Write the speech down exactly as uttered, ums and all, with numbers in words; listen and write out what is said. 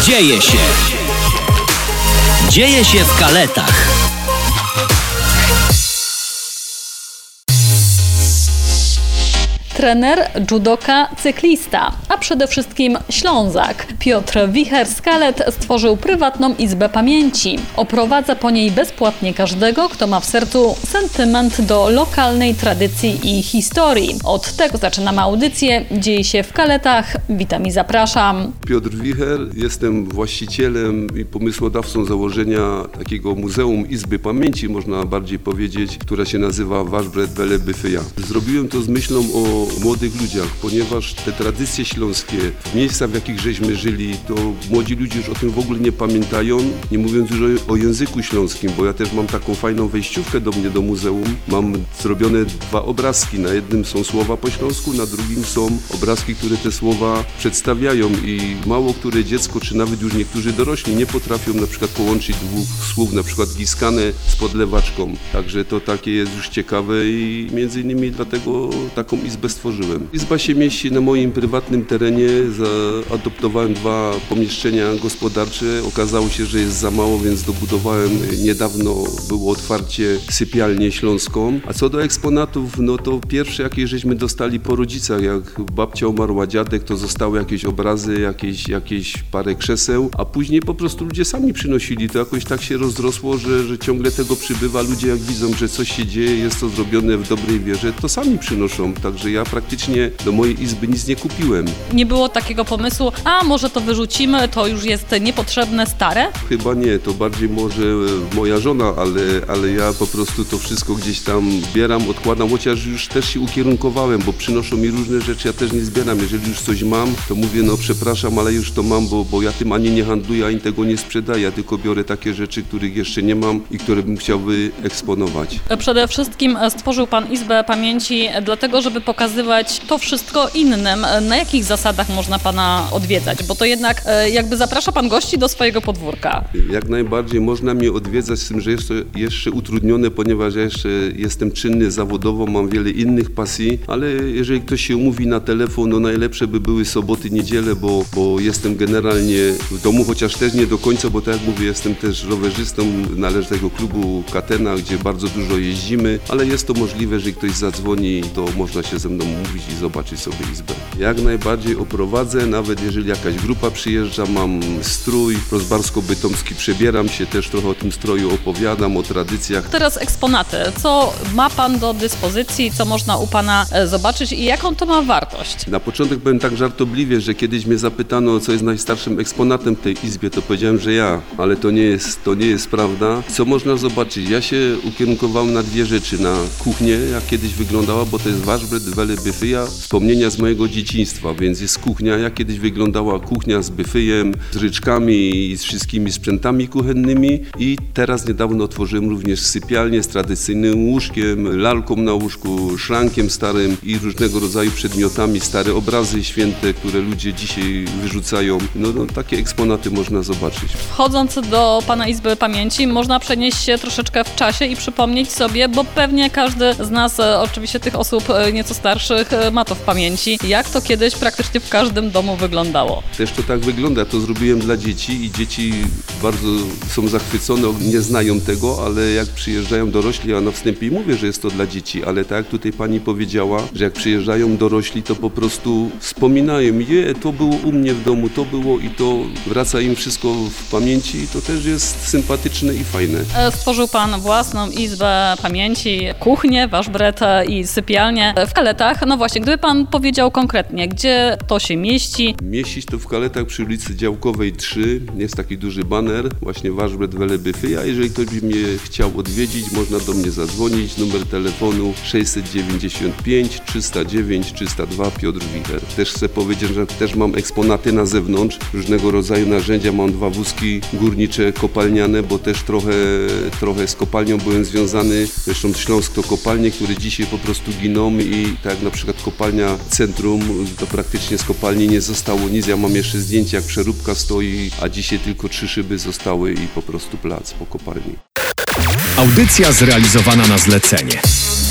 Dzieje się. Dzieje się w Kaletach. Trener, judoka, cyklista, a przede wszystkim Ślązak. Piotr Wicher z Kalet stworzył prywatną izbę pamięci. Oprowadza po niej bezpłatnie każdego, kto ma w sercu sentyment do lokalnej tradycji i historii. Od tego zaczynamy audycję. Dzieje się w Kaletach. Witam i zapraszam. Piotr Wicher, jestem właścicielem i pomysłodawcą założenia takiego Muzeum Izby Pamięci, można bardziej powiedzieć, która się nazywa Waszbret Wele Byfyja. Zrobiłem to z myślą o młodych ludziach, ponieważ te tradycje śląskie, miejsca, w jakich żeśmy żyli, to młodzi ludzie już o tym w ogóle nie pamiętają, nie mówiąc już o, o języku śląskim, bo ja też mam taką fajną wejściówkę do mnie, do muzeum. Mam zrobione dwa obrazki, na jednym są słowa po śląsku, na drugim są obrazki, które te słowa przedstawiają i mało które dziecko, czy nawet już niektórzy dorośli nie potrafią na przykład połączyć dwóch słów, na przykład giskane z podlewaczką. Także to takie jest już ciekawe i między innymi dlatego taką izbę stworzyłem. Izba się mieści na moim prywatnym terenie, zaadoptowałem dwa pomieszczenia gospodarcze, okazało się, że jest za mało, więc dobudowałem niedawno, było otwarcie sypialnię śląską. A co do eksponatów, no to pierwsze jakie żeśmy dostali po rodzicach, jak babcia umarła, dziadek, to zostały jakieś obrazy, jakieś, jakieś parę krzeseł, a później po prostu ludzie sami przynosili, to jakoś tak się rozrosło, że, że ciągle tego przybywa, ludzie jak widzą, że coś się dzieje, jest to zrobione w dobrej wierze, to sami przynoszą, także ja praktycznie do mojej izby nic nie kupiłem. Nie było takiego pomysłu, a może to wyrzucimy, to już jest niepotrzebne, stare? Chyba nie, to bardziej może moja żona, ale, ale ja po prostu to wszystko gdzieś tam zbieram, odkładam, chociaż już też się ukierunkowałem, bo przynoszą mi różne rzeczy, ja też nie zbieram. Jeżeli już coś mam, to mówię, no przepraszam, ale już to mam, bo, bo ja tym ani nie handluję, ani tego nie sprzedaję, ja tylko biorę takie rzeczy, których jeszcze nie mam i które bym chciał wyeksponować. Przede wszystkim stworzył Pan Izbę Pamięci dlatego, żeby pokazywać to wszystko innym. Na jakich zasadach można Pana odwiedzać? Bo to jednak jakby zaprasza Pan gości do swojego podwórka. Jak najbardziej można mnie odwiedzać, z tym, że jest to jeszcze utrudnione, ponieważ ja jeszcze jestem czynny zawodowo, mam wiele innych pasji, ale jeżeli ktoś się umówi na telefon, no najlepsze by były soboty, niedziele, bo, bo jestem generalnie w domu, chociaż też nie do końca, bo tak jak mówię, jestem też rowerzystą, należę do tego klubu Katena, gdzie bardzo dużo jeździmy, ale jest to możliwe, że ktoś zadzwoni, to można się ze mną mówić i zobaczyć sobie izbę. Jak najbardziej oprowadzę, nawet jeżeli jakaś grupa przyjeżdża, mam strój rozbarsko-bytomski, przebieram się, też trochę o tym stroju opowiadam, o tradycjach. Teraz eksponaty. Co ma Pan do dyspozycji, co można u Pana zobaczyć i jaką to ma wartość? Na początek powiem tak żartobliwie, że kiedyś mnie zapytano, co jest najstarszym eksponatem w tej izbie, to powiedziałem, że ja, ale to nie jest, to nie jest prawda. Co można zobaczyć? Ja się ukierunkowałem na dwie rzeczy, na kuchnię, jak kiedyś wyglądała, bo to jest Waszbret Wele Byfyja, wspomnienia z mojego dzieciństwa, więc jest kuchnia, jak kiedyś wyglądała kuchnia z byfyjem, z ryczkami i z wszystkimi sprzętami kuchennymi i teraz niedawno otworzyłem również sypialnię z tradycyjnym łóżkiem, lalką na łóżku, szrankiem starym i różnego rodzaju przedmiotami, stare obrazy święte, które ludzie dzisiaj wyrzucają. No, no takie eksponaty można zobaczyć. Wchodząc do Pana Izby Pamięci można przenieść się troszeczkę w czasie i przypomnieć sobie, bo pewnie każdy z nas, oczywiście tych osób nieco starszych, ma to w pamięci, jak to kiedyś praktycznie w każdym domu wyglądało. Też to tak wygląda, to zrobiłem dla dzieci i dzieci bardzo są zachwycone, nie znają tego, ale jak przyjeżdżają dorośli, ja na wstępie mówię, że jest to dla dzieci, ale tak jak tutaj pani powiedziała, że jak przyjeżdżają dorośli, to po prostu wspominają, je, to było u mnie w domu, to było i to wraca im wszystko w pamięci i to też jest sympatyczne i fajne. Stworzył Pan własną Izbę Pamięci, kuchnię, Waszbret i sypialnię w Kaletach. No właśnie, gdyby Pan powiedział konkretnie, gdzie to się mieści? Mieścić to w Kaletach przy ulicy Działkowej trzy, jest taki duży baner, właśnie Waszbret Wele Byfyja. Jeżeli ktoś by mnie chciał odwiedzić, można do mnie zadzwonić, numer telefonu sześćset dziewięćdziesiąt pięć trzysta dziewięć trzysta dwa, Piotr Wicher. Też chcę powiedzieć, że też mam eksponaty na zewnątrz, różnego rodzaju narzędzia, mam dwa wózki górnicze kopalniane, bo też trochę, trochę z kopalnią byłem związany, zresztą Śląsk to kopalnie, które dzisiaj po prostu giną i tak jak na przykład kopalnia Centrum, to praktycznie z kopalni nie zostało nic, ja mam jeszcze zdjęcie jak przeróbka stoi, a dzisiaj tylko trzy szyby zostały i po prostu plac po kopalni. Audycja zrealizowana na zlecenie.